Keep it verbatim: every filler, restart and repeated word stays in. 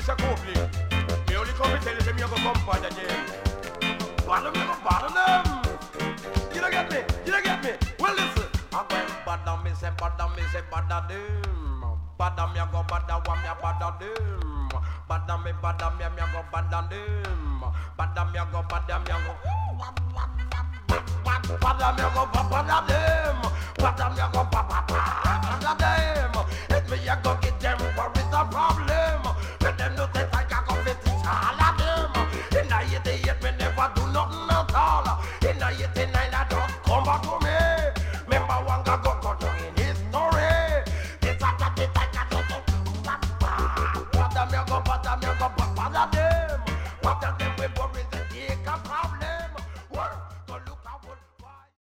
Mister Copley. Me only come to tell you, say me a go come for the jail. Bother me, go bother them. You don't get me, you don't get me. Well, listen. I went bother me, say bother me, say bother them. Bother me, I go bother one, me a bother them. Bother me, bother me, me a go bother them. Bother me, I go bother me, I go. Bother me, I go bother them. Bother me, I go